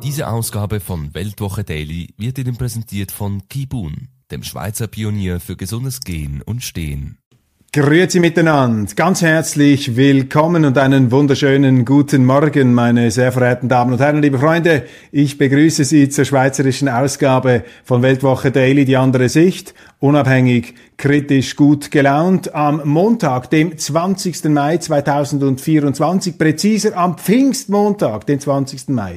Diese Ausgabe von Weltwoche Daily wird Ihnen präsentiert von Kibun, dem Schweizer Pionier für gesundes Gehen und Stehen. Grüezi miteinander, ganz herzlich willkommen und einen wunderschönen guten Morgen, meine sehr verehrten Damen und Herren, liebe Freunde. Ich begrüße Sie zur schweizerischen Ausgabe von Weltwoche Daily, die andere Sicht, unabhängig, kritisch, gut gelaunt, am Montag, dem 20. Mai 2024, präziser am Pfingstmontag, den 20. Mai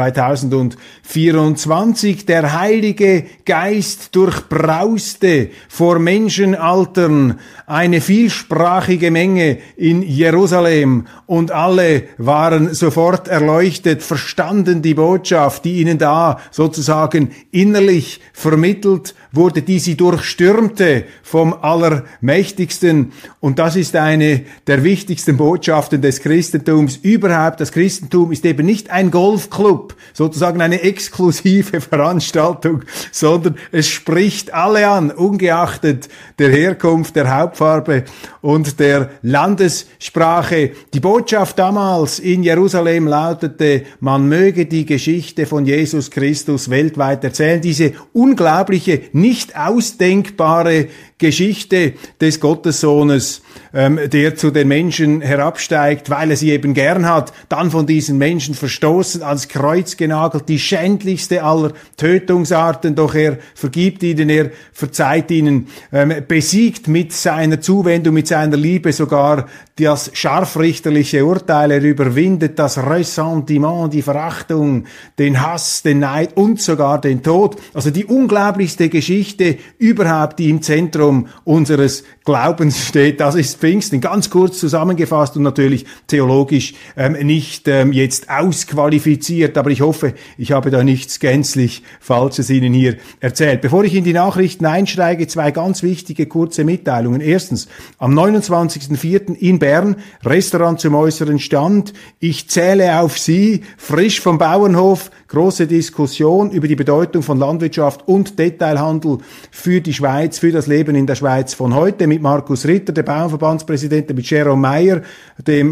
2024. Der Heilige Geist durchbrauste vor Menschenaltern eine vielsprachige Menge in Jerusalem und alle waren sofort erleuchtet, verstanden die Botschaft, die ihnen da sozusagen innerlich vermittelt wurde, die sie durchstürmte vom Allermächtigsten. Und das ist eine der wichtigsten Botschaften des Christentums überhaupt. Das Christentum ist eben nicht ein Golfclub, sozusagen eine exklusive Veranstaltung, sondern es spricht alle an, ungeachtet der Herkunft, der Hauptfarbe und der Landessprache. Die Botschaft damals in Jerusalem lautete, man möge die Geschichte von Jesus Christus weltweit erzählen. Diese unglaubliche, nicht ausdenkbare Geschichte des Gottessohnes, der zu den Menschen herabsteigt, weil er sie eben gern hat, dann von diesen Menschen verstoßen, ans Kreuz genagelt, die schändlichste aller Tötungsarten, doch er vergibt ihnen, er verzeiht ihnen, besiegt mit seiner Zuwendung, mit seiner Liebe sogar das scharfrichterliche Urteil, er überwindet das Ressentiment, die Verachtung, den Hass, den Neid und sogar den Tod. Also die unglaublichste Geschichte überhaupt, die im Zentrum unseres Glaubens steht. Das ist Pfingsten, ganz kurz zusammengefasst und natürlich theologisch nicht jetzt ausqualifiziert, aber ich hoffe, ich habe da nichts gänzlich Falsches Ihnen hier erzählt. Bevor ich in die Nachrichten einsteige, zwei ganz wichtige kurze Mitteilungen. Erstens, am 29.04. in Bern, Restaurant zum äußeren Stand. Ich zähle auf Sie, frisch vom Bauernhof, große Diskussion über die Bedeutung von Landwirtschaft und Detailhandel für die Schweiz, für das Leben in der Schweiz von heute, mit Markus Ritter, der Bauernverbandspräsident, mit Jerome Meyer, dem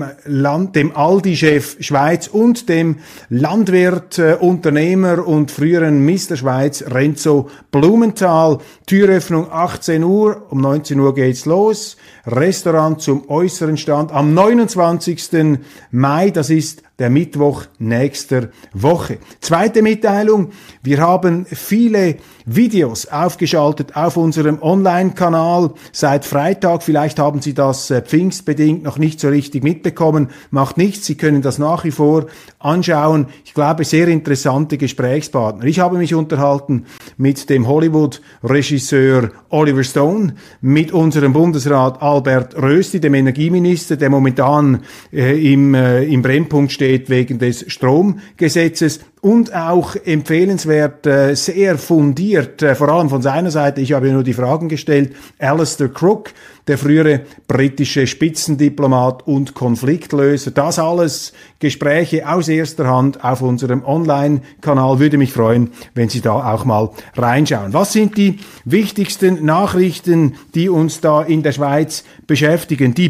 Aldi-Chef Schweiz und dem Landwirt, Unternehmer und früheren Mr. Schweiz Renzo Blumenthal. Türöffnung 18 Uhr, um 19 Uhr geht's los. Restaurant zum äußeren Stand am 29. Mai, das ist der Mittwoch nächster Woche. Zweite Mitteilung, wir haben viele Videos aufgeschaltet auf unserem Online-Kanal seit Freitag. Vielleicht haben Sie das pfingstbedingt noch nicht so richtig mitbekommen. Macht nichts, Sie können das nach wie vor anschauen. Ich glaube, sehr interessante Gesprächspartner. Ich habe mich unterhalten mit dem Hollywood-Regisseur Oliver Stone, mit unserem Bundesrat Albert Rösti, dem Energieminister, der momentan im Brennpunkt steht wegen des Stromgesetzes, und auch empfehlenswert, sehr fundiert, vor allem von seiner Seite, ich habe nur die Fragen gestellt, Alistair Crook, der frühere britische Spitzendiplomat und Konfliktlöser. Das alles Gespräche aus erster Hand auf unserem Online-Kanal. Würde mich freuen, wenn Sie da auch mal reinschauen. Was sind die wichtigsten Nachrichten, die uns da in der Schweiz beschäftigen? Die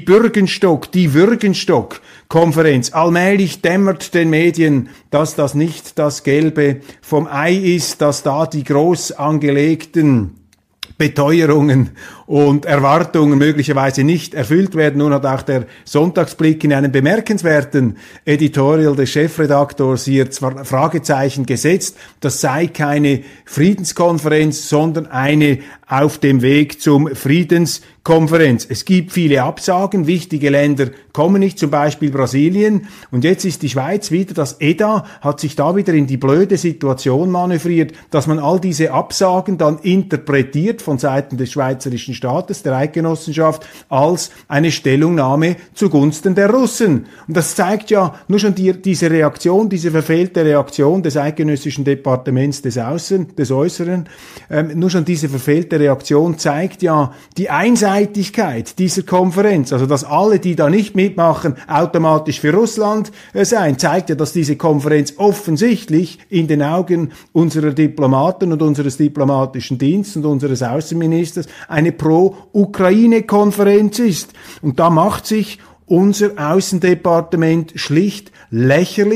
Bürgenstock-Konferenz. Allmählich dämmert den Medien, dass das nicht das Gelbe vom Ei ist, dass da die groß angelegten Beteuerungen und Erwartungen möglicherweise nicht erfüllt werden. Nun hat auch der Sonntagsblick in einem bemerkenswerten Editorial des Chefredaktors hier Fragezeichen gesetzt. Das sei keine Friedenskonferenz, sondern eine auf dem Weg zum Friedenskonferenz. Es gibt viele Absagen, wichtige Länder kommen nicht, zum Beispiel Brasilien. Und jetzt ist die Schweiz wieder, das EDA hat sich da wieder in die blöde Situation manövriert, dass man all diese Absagen dann interpretiert von Seiten des schweizerischen Staates, der Eidgenossenschaft, als eine Stellungnahme zugunsten der Russen. Und das zeigt ja nur schon diese Reaktion, diese verfehlte Reaktion des Eidgenössischen Departements des Äußeren, nur schon diese verfehlte Reaktion zeigt ja die Einseitigkeit dieser Konferenz, also dass alle, die da nicht mitmachen, automatisch für Russland seien, zeigt ja, dass diese Konferenz offensichtlich in den Augen unserer Diplomaten und unseres diplomatischen Dienstes und unseres Außenministers eine Pro-Ukraine-Konferenz ist. Und da macht sich unser Außendepartement schlicht lächerlich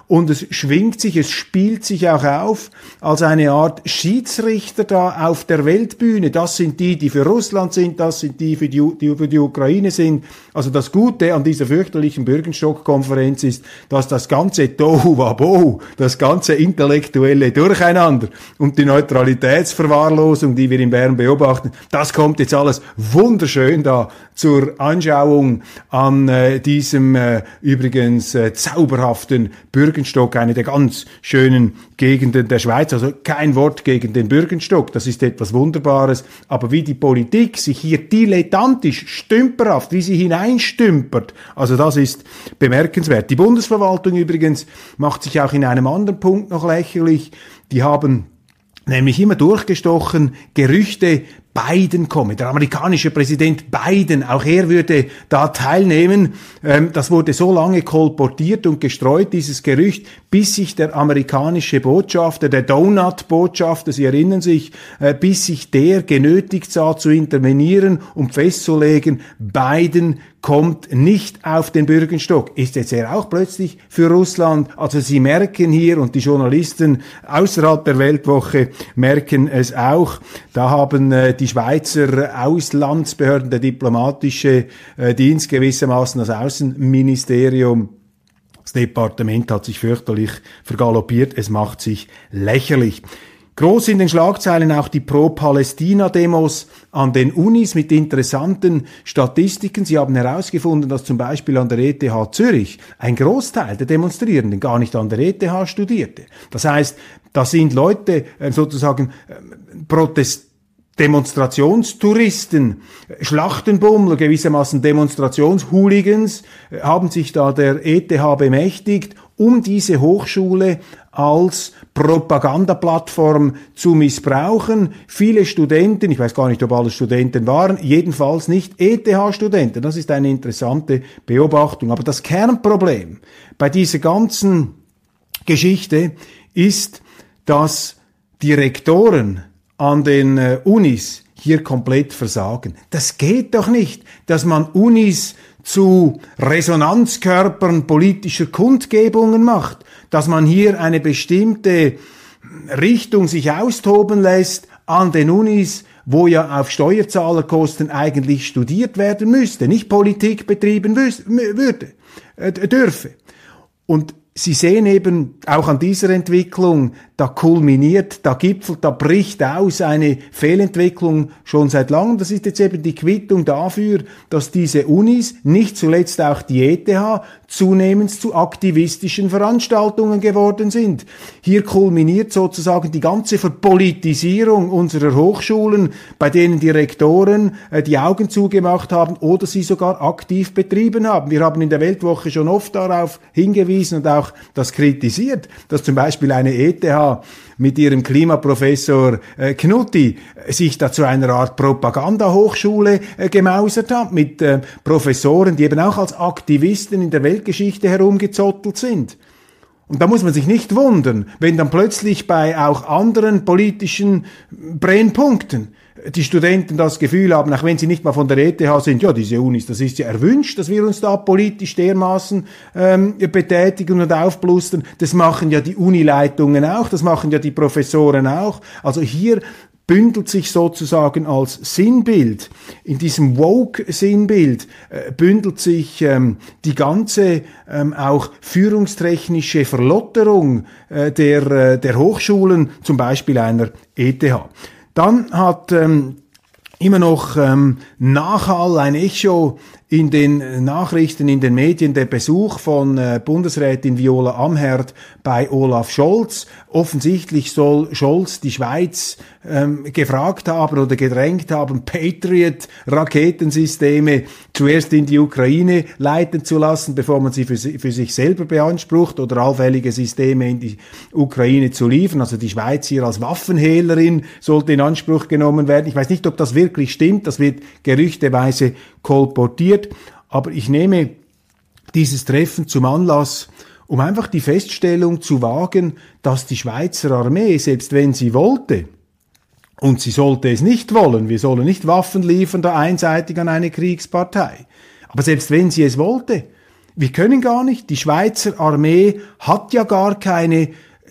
und es schwingt sich, es spielt sich auch auf als eine Art Schiedsrichter da auf der Weltbühne. Das sind die für Russland sind, das sind die für die Ukraine sind. Also das Gute an dieser fürchterlichen Bürgenstock-Konferenz ist, dass das ganze Tohuwabohu, das ganze intellektuelle Durcheinander und die Neutralitätsverwahrlosung, die wir in Bern beobachten, das kommt jetzt alles wunderschön da zur Anschauung an diesem übrigens zauberhaften Bürgenstock, eine der ganz schönen Gegenden der Schweiz. Also kein Wort gegen den Bürgenstock, das ist etwas Wunderbares. Aber wie die Politik sich hier dilettantisch, stümperhaft, wie sie hineinstümpert, also das ist bemerkenswert. Die Bundesverwaltung übrigens macht sich auch in einem anderen Punkt noch lächerlich. Die haben nämlich immer durchgestochen, Gerüchte, Biden komme, der amerikanische Präsident Biden, auch er würde da teilnehmen. Das wurde so lange kolportiert und gestreut, dieses Gerücht, bis sich der amerikanische Botschafter, der Donut-Botschafter, Sie erinnern sich, bis sich der genötigt sah zu intervenieren, um festzulegen, Biden kommt nicht auf den Bürgenstock. Ist jetzt er auch plötzlich für Russland? Also Sie merken hier, und die Journalisten außerhalb der Weltwoche merken es auch, da haben die Schweizer Auslandsbehörden, der diplomatische Dienst gewissermaßen, das Außenministerium, das Departement hat sich fürchterlich vergaloppiert, es macht sich lächerlich. Groß in den Schlagzeilen auch die Pro-Palästina-Demos an den Unis mit interessanten Statistiken. Sie haben herausgefunden, dass zum Beispiel an der ETH Zürich ein Großteil der Demonstrierenden gar nicht an der ETH studierte. Das heißt, da sind Leute sozusagen Demonstrationstouristen, Schlachtenbummler, gewissermaßen Demonstrationshooligans, haben sich da der ETH bemächtigt, um diese Hochschule als Propagandaplattform zu missbrauchen. Viele Studenten, ich weiß gar nicht, ob alle Studenten waren, jedenfalls nicht ETH-Studenten. Das ist eine interessante Beobachtung. Aber das Kernproblem bei dieser ganzen Geschichte ist, dass die Rektoren an den Unis hier komplett versagen. Das geht doch nicht, dass man Unis zu Resonanzkörpern politischer Kundgebungen macht, dass man hier eine bestimmte Richtung sich austoben lässt an den Unis, wo ja auf Steuerzahlerkosten eigentlich studiert werden müsste, nicht Politik betrieben dürfe. Und Sie sehen eben auch an dieser Entwicklung, da kulminiert, da gipfelt, da bricht aus eine Fehlentwicklung schon seit langem. Das ist jetzt eben die Quittung dafür, dass diese Unis, nicht zuletzt auch die ETH, zunehmend zu aktivistischen Veranstaltungen geworden sind. Hier kulminiert sozusagen die ganze Verpolitisierung unserer Hochschulen, bei denen die Rektoren die Augen zugemacht haben oder sie sogar aktiv betrieben haben. Wir haben in der Weltwoche schon oft darauf hingewiesen und auch das kritisiert, dass zum Beispiel eine ETH mit ihrem Klimaprofessor Knutti sich da zu einer Art Propaganda-Hochschule gemausert hat, mit Professoren, die eben auch als Aktivisten in der Weltgeschichte herumgezottelt sind. Und da muss man sich nicht wundern, wenn dann plötzlich bei auch anderen politischen Brennpunkten die Studenten das Gefühl haben, auch wenn sie nicht mal von der ETH sind, ja, diese Unis, das ist ja erwünscht, dass wir uns da politisch dermaßen betätigen und aufblustern. Das machen ja die Unileitungen auch, das machen ja die Professoren auch. Also hier bündelt sich sozusagen als Sinnbild, in diesem Woke-Sinnbild, bündelt sich die ganze auch führungstechnische Verlotterung der Hochschulen, zum Beispiel einer ETH. Dann hat immer noch Nachhall, ein Echo in den Nachrichten, in den Medien, der Besuch von Bundesrätin Viola Amherd bei Olaf Scholz. Offensichtlich soll Scholz die Schweiz gefragt haben oder gedrängt haben, Patriot-Raketensysteme zuerst in die Ukraine leiten zu lassen, bevor man sie für sich selber beansprucht, oder allfällige Systeme in die Ukraine zu liefern. Also die Schweiz hier als Waffenhehlerin sollte in Anspruch genommen werden. Ich weiß nicht, ob das wirklich stimmt, das wird gerüchteweise kolportiert, aber ich nehme dieses Treffen zum Anlass, um einfach die Feststellung zu wagen, dass die Schweizer Armee, selbst wenn sie wollte, und sie sollte es nicht wollen, wir sollen nicht Waffen liefern, da einseitig an eine Kriegspartei, aber selbst wenn sie es wollte, wir können gar nicht, die Schweizer Armee hat ja gar keine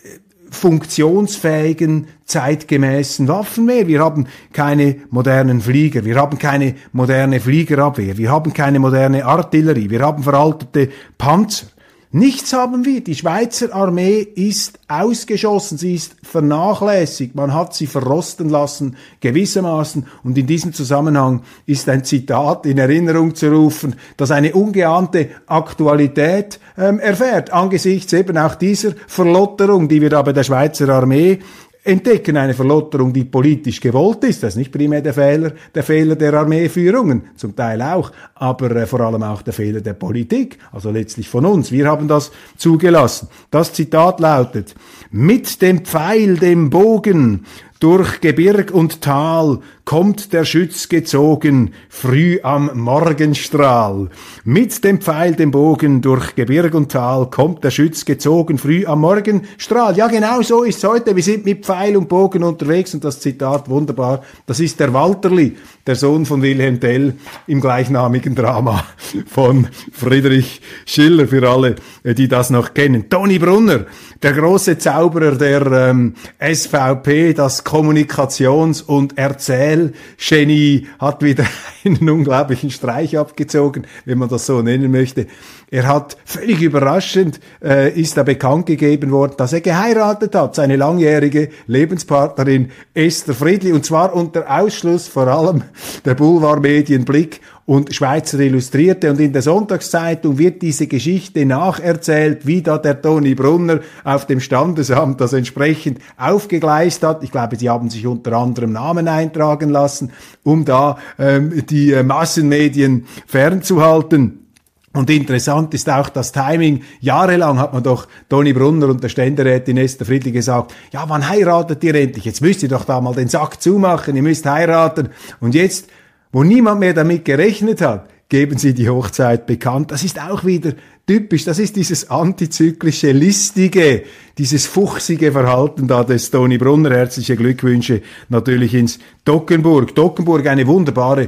funktionsfähigen, zeitgemäßen Waffen mehr. Wir haben keine modernen Flieger, wir haben keine moderne Fliegerabwehr, wir haben keine moderne Artillerie, wir haben veraltete Panzer. Nichts haben wir. Die Schweizer Armee ist ausgeschossen, sie ist vernachlässigt, man hat sie verrosten lassen, gewissermaßen. Und in diesem Zusammenhang ist ein Zitat in Erinnerung zu rufen, das eine ungeahnte Aktualität erfährt, angesichts eben auch dieser Verlotterung, die wir da bei der Schweizer Armee entdecken, eine Verlotterung, die politisch gewollt ist. Das ist nicht primär der Fehler der Armeeführungen, zum Teil auch, aber vor allem auch der Fehler der Politik, also letztlich von uns. Wir haben das zugelassen. Das Zitat lautet: Mit dem Pfeil, dem Bogen, durch Gebirg und Tal kommt der Schütz gezogen, früh am Morgenstrahl. Mit dem Pfeil, dem Bogen, durch Gebirg und Tal kommt der Schütz gezogen, früh am Morgenstrahl. Ja, genau so ist es heute. Wir sind mit Pfeil und Bogen unterwegs und das Zitat wunderbar. Das ist der Walterli, der Sohn von Wilhelm Tell im gleichnamigen Drama von Friedrich Schiller, für alle, die das noch kennen. Toni Brunner, der große Zauberer der SVP, das Kommunikations- und Erzählgenie, hat wieder einen unglaublichen Streich abgezogen, wenn man das so nennen möchte. Er hat völlig überraschend, ist er bekannt gegeben worden, dass er geheiratet hat, seine langjährige Lebenspartnerin Esther Friedli, und zwar unter Ausschluss vor allem der Boulevardmedien Blick und Schweizer Illustrierte. Und in der Sonntagszeitung wird diese Geschichte nacherzählt, wie da der Toni Brunner auf dem Standesamt das entsprechend aufgegleist hat. Ich glaube, sie haben sich unter anderem Namen eintragen lassen, um da die Massenmedien fernzuhalten. Und interessant ist auch das Timing. Jahrelang hat man doch Toni Brunner und der Ständerätin Esther Friedli gesagt, ja, wann heiratet ihr endlich? Jetzt müsst ihr doch da mal den Sack zumachen, ihr müsst heiraten. Und jetzt, wo niemand mehr damit gerechnet hat, geben sie die Hochzeit bekannt. Das ist auch wieder typisch, das ist dieses antizyklische, listige, dieses fuchsige Verhalten da des Toni Brunner. Herzliche Glückwünsche natürlich ins Toggenburg. Toggenburg, eine wunderbare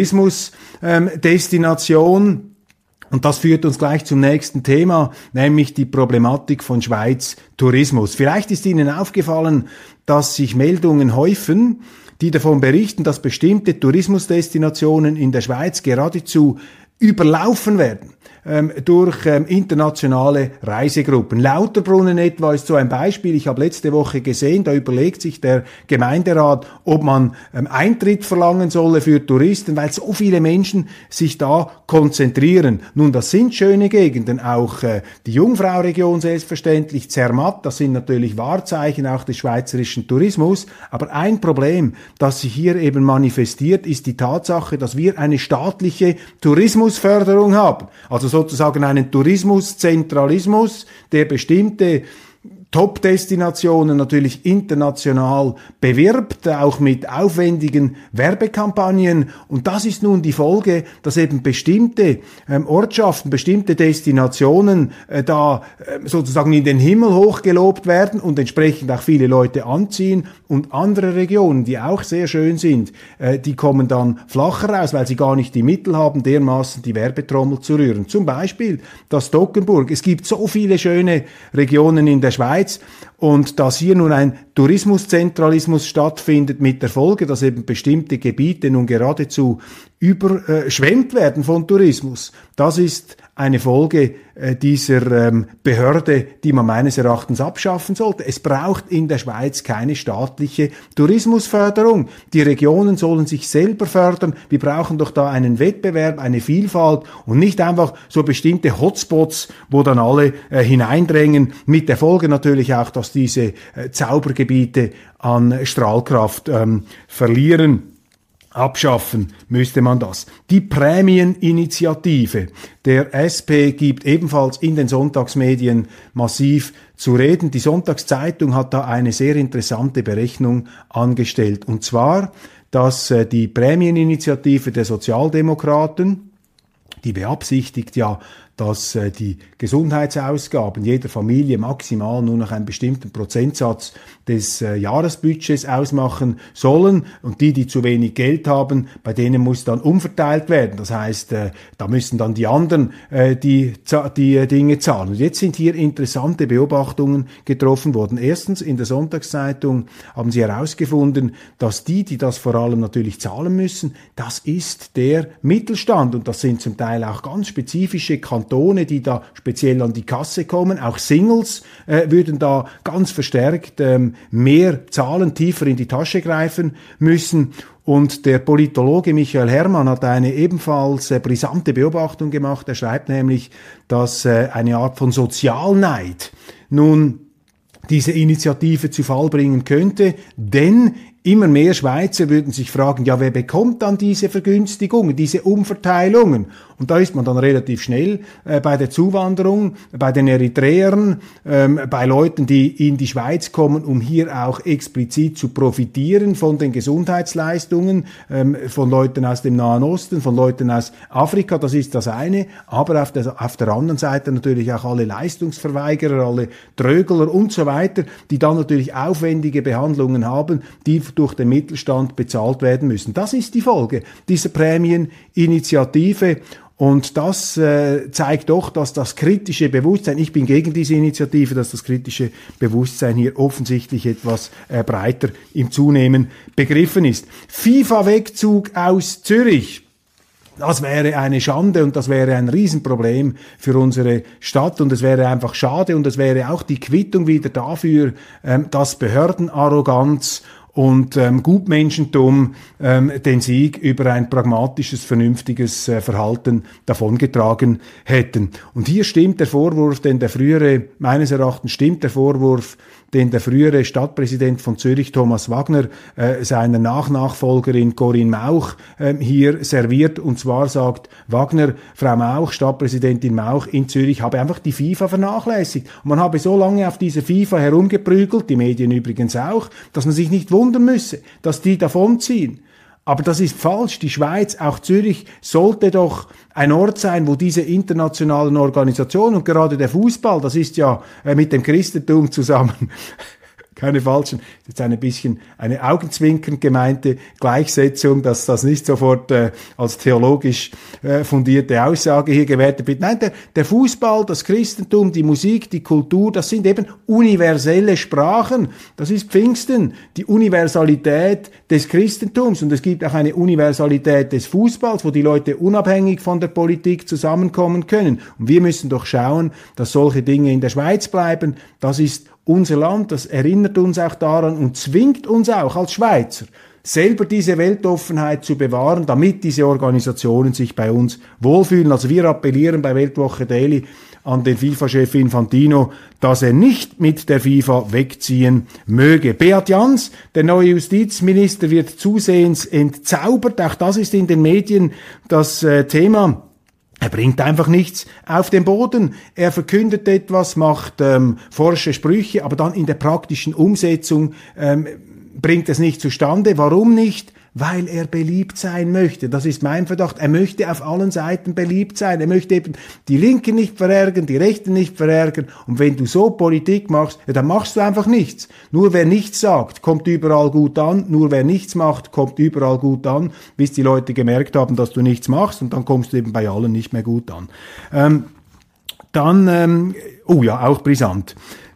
Tourismusdestination. Und das führt uns gleich zum nächsten Thema, nämlich die Problematik von Schweiz Tourismus. Vielleicht ist Ihnen aufgefallen, dass sich Meldungen häufen, die davon berichten, dass bestimmte Tourismusdestinationen in der Schweiz geradezu überlaufen werden durch internationale Reisegruppen. Lauterbrunnen etwa ist so ein Beispiel. Ich habe letzte Woche gesehen, da überlegt sich der Gemeinderat, ob man Eintritt verlangen solle für Touristen, weil so viele Menschen sich da konzentrieren. Nun, das sind schöne Gegenden, auch die Jungfrauregion selbstverständlich, Zermatt, das sind natürlich Wahrzeichen auch des schweizerischen Tourismus. Aber ein Problem, das sich hier eben manifestiert, ist die Tatsache, dass wir eine staatliche Tourismusförderung haben. Also sozusagen einen Tourismuszentralismus, der bestimmte Top-Destinationen natürlich international bewirbt, auch mit aufwendigen Werbekampagnen. Und das ist nun die Folge, dass eben bestimmte Ortschaften, bestimmte Destinationen da sozusagen in den Himmel hochgelobt werden und entsprechend auch viele Leute anziehen. Und andere Regionen, die auch sehr schön sind, die kommen dann flacher raus, weil sie gar nicht die Mittel haben, dermaßen die Werbetrommel zu rühren. Zum Beispiel das Toggenburg. Es gibt so viele schöne Regionen in der Schweiz, und dass hier nun ein Tourismuszentralismus stattfindet mit der Folge, dass eben bestimmte Gebiete nun geradezu überschwemmt werden von Tourismus, das ist eine Folge dieser Behörde, die man meines Erachtens abschaffen sollte. Es braucht in der Schweiz keine staatliche Tourismusförderung. Die Regionen sollen sich selber fördern. Wir brauchen doch da einen Wettbewerb, eine Vielfalt und nicht einfach so bestimmte Hotspots, wo dann alle hineindrängen, mit der Folge natürlich auch, dass diese Zaubergebiete an Strahlkraft verlieren. Abschaffen müsste man das. Die Prämieninitiative der SP gibt ebenfalls in den Sonntagsmedien massiv zu reden. Die Sonntagszeitung hat da eine sehr interessante Berechnung angestellt. Und zwar, dass die Prämieninitiative der Sozialdemokraten die beabsichtigt ja, dass die Gesundheitsausgaben jeder Familie maximal nur noch einen bestimmten Prozentsatz des Jahresbudgets ausmachen sollen, und die zu wenig Geld haben, bei denen muss dann umverteilt werden. Das heißt, da müssen dann die anderen die Dinge zahlen. Und jetzt sind hier interessante Beobachtungen getroffen worden. Erstens, in der Sonntagszeitung haben sie herausgefunden, dass die das vor allem natürlich zahlen müssen, das ist der Mittelstand, und das sind zum Teil auch ganz spezifische Kantone, die da speziell an die Kasse kommen. Auch Singles würden da ganz verstärkt mehr zahlen, tiefer in die Tasche greifen müssen. Und der Politologe Michael Herrmann hat eine ebenfalls brisante Beobachtung gemacht. Er schreibt nämlich, dass eine Art von Sozialneid nun diese Initiative zu Fall bringen könnte, denn immer mehr Schweizer würden sich fragen, ja, wer bekommt dann diese Vergünstigungen, diese Umverteilungen? Und da ist man dann relativ schnell bei der Zuwanderung, bei den Eritreern, bei Leuten, die in die Schweiz kommen, um hier auch explizit zu profitieren von den Gesundheitsleistungen, von Leuten aus dem Nahen Osten, von Leuten aus Afrika, das ist das eine. Aber auf der anderen Seite natürlich auch alle Leistungsverweigerer, alle Trögler und so weiter, die dann natürlich aufwendige Behandlungen haben, die durch den Mittelstand bezahlt werden müssen. Das ist die Folge dieser Prämieninitiative. Und das zeigt doch, dass das kritische Bewusstsein, ich bin gegen diese Initiative, dass das kritische Bewusstsein hier offensichtlich etwas breiter im Zunehmen begriffen ist. FIFA-Wegzug aus Zürich. Das wäre eine Schande und das wäre ein Riesenproblem für unsere Stadt, und es wäre einfach schade, und es wäre auch die Quittung wieder dafür, dass Behördenarroganz und Gutmenschentum den Sieg über ein pragmatisches, vernünftiges Verhalten davongetragen hätten. Und hier stimmt der Vorwurf, meines Erachtens stimmt der Vorwurf, den der frühere Stadtpräsident von Zürich, Thomas Wagner, seiner Nachfolgerin Corinne Mauch hier serviert. Und zwar sagt Wagner, Frau Mauch, Stadtpräsidentin Mauch in Zürich, habe einfach die FIFA vernachlässigt. Und man habe so lange auf diese FIFA herumgeprügelt, die Medien übrigens auch, dass man sich nicht wundern müsse, dass die davonziehen. Aber das ist falsch. Die Schweiz, auch Zürich, sollte doch ein Ort sein, wo diese internationalen Organisationen, und gerade der Fußball, das ist ja mit dem Christentum zusammen, keine falschen, jetzt ein bisschen eine augenzwinkernd gemeinte Gleichsetzung, dass das nicht sofort als theologisch fundierte Aussage hier gewertet wird. Nein, der Fußball, das Christentum, die Musik, die Kultur, das sind eben universelle Sprachen. Das ist Pfingsten, die Universalität des Christentums. Und es gibt auch eine Universalität des Fußballs, wo die Leute unabhängig von der Politik zusammenkommen können. Und wir müssen doch schauen, dass solche Dinge in der Schweiz bleiben. Das ist unser Land, das erinnert uns auch daran und zwingt uns auch als Schweizer, selber diese Weltoffenheit zu bewahren, damit diese Organisationen sich bei uns wohlfühlen. Also wir appellieren bei Weltwoche Daily an den FIFA-Chef Infantino, dass er nicht mit der FIFA wegziehen möge. Beat Jans, der neue Justizminister, wird zusehends entzaubert. Auch das ist in den Medien das Thema. Er bringt einfach nichts auf den Boden. Er verkündet etwas, macht forsche Sprüche, aber dann in der praktischen Umsetzung bringt es nicht zustande. Warum nicht? Weil er beliebt sein möchte. Das ist mein Verdacht. Er möchte auf allen Seiten beliebt sein. Er möchte eben die Linken nicht verärgern, die Rechten nicht verärgern. Und wenn du so Politik machst, ja, dann machst du einfach nichts. Nur wer nichts sagt, kommt überall gut an. Nur wer nichts macht, kommt überall gut an, bis die Leute gemerkt haben, dass du nichts machst. Und dann kommst du eben bei allen nicht mehr gut an. Oh ja, auch brisant.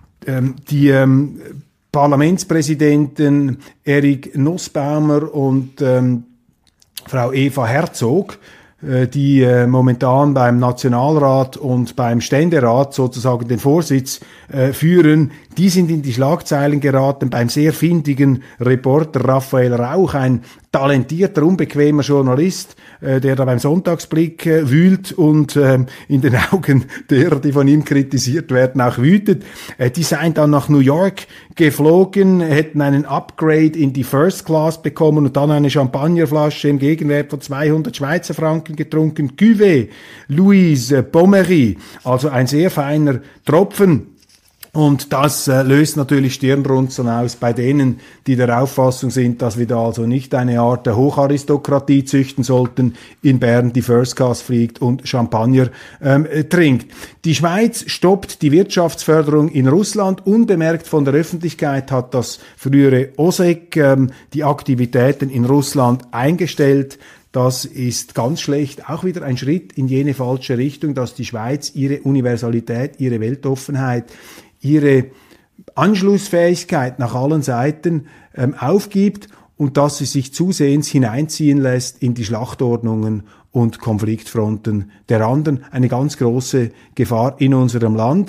Parlamentspräsidenten Erik Nussbaumer und Frau Eva Herzog, die momentan beim Nationalrat und beim Ständerat sozusagen den Vorsitz führen, die sind in die Schlagzeilen geraten beim sehr findigen Reporter Raphael Rauch, ein talentierter, unbequemer Journalist, der da beim Sonntagsblick wühlt und in den Augen derer, die von ihm kritisiert werden, auch wütet. Die seien dann nach New York geflogen, hätten einen Upgrade in die First Class bekommen und dann eine Champagnerflasche im Gegenwert von 200 Schweizer Franken getrunken. Cuvée Louise Pommery, also ein sehr feiner Tropfen. Und das löst natürlich Stirnrunzeln aus bei denen, die der Auffassung sind, dass wir da also nicht eine Art der Hocharistokratie züchten sollten, in Bern die First Class fliegt und Champagner trinkt. Die Schweiz stoppt die Wirtschaftsförderung in Russland. Unbemerkt von der Öffentlichkeit hat das frühere OSEC die Aktivitäten in Russland eingestellt. Das ist ganz schlecht, auch wieder ein Schritt in jene falsche Richtung, dass die Schweiz ihre Universalität, ihre Weltoffenheit, ihre Anschlussfähigkeit nach allen Seiten aufgibt und dass sie sich zusehends hineinziehen lässt in die Schlachtordnungen und Konfliktfronten der anderen. Eine ganz große Gefahr in unserem Land.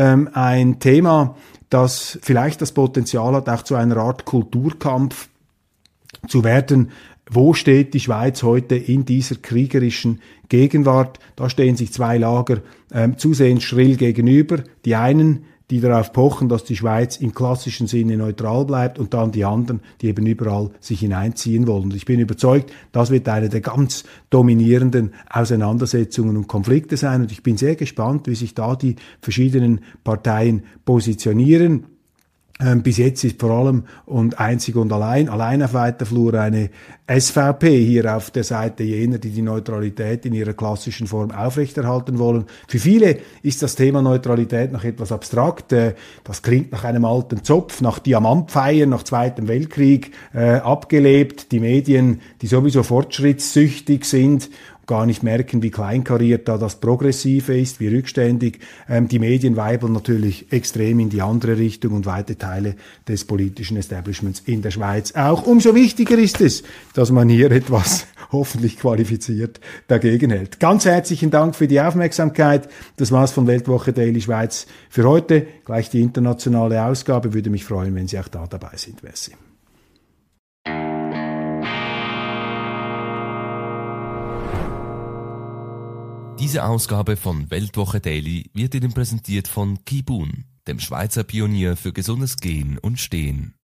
Ein Thema, das vielleicht das Potenzial hat, auch zu einer Art Kulturkampf zu werden. Wo steht die Schweiz heute in dieser kriegerischen Gegenwart? Da stehen sich zwei Lager zusehends schrill gegenüber. Die einen, die darauf pochen, dass die Schweiz im klassischen Sinne neutral bleibt, und dann die anderen, die eben überall sich hineinziehen wollen. Und ich bin überzeugt, das wird eine der ganz dominierenden Auseinandersetzungen und Konflikte sein. Und ich bin sehr gespannt, wie sich da die verschiedenen Parteien positionieren. Bis jetzt ist vor allem und einzig und allein auf weiter Flur eine SVP hier auf der Seite jener, die die Neutralität in ihrer klassischen Form aufrechterhalten wollen. Für viele ist das Thema Neutralität noch etwas abstrakt. Das klingt nach einem alten Zopf, nach Diamantfeiern, nach Zweiten Weltkrieg abgelebt. Die Medien, die sowieso fortschrittssüchtig sind, gar nicht merken, wie kleinkariert da das Progressive ist, wie rückständig. Die Medien weibeln natürlich extrem in die andere Richtung und weite Teile des politischen Establishments in der Schweiz auch. Umso wichtiger ist es, dass man hier etwas hoffentlich qualifiziert dagegen hält. Ganz herzlichen Dank für die Aufmerksamkeit. Das war's von Weltwoche Daily Schweiz für heute. Gleich die internationale Ausgabe. Würde mich freuen, wenn Sie auch da dabei sind. Merci. Diese Ausgabe von Weltwoche Daily wird Ihnen präsentiert von Kibun, dem Schweizer Pionier für gesundes Gehen und Stehen.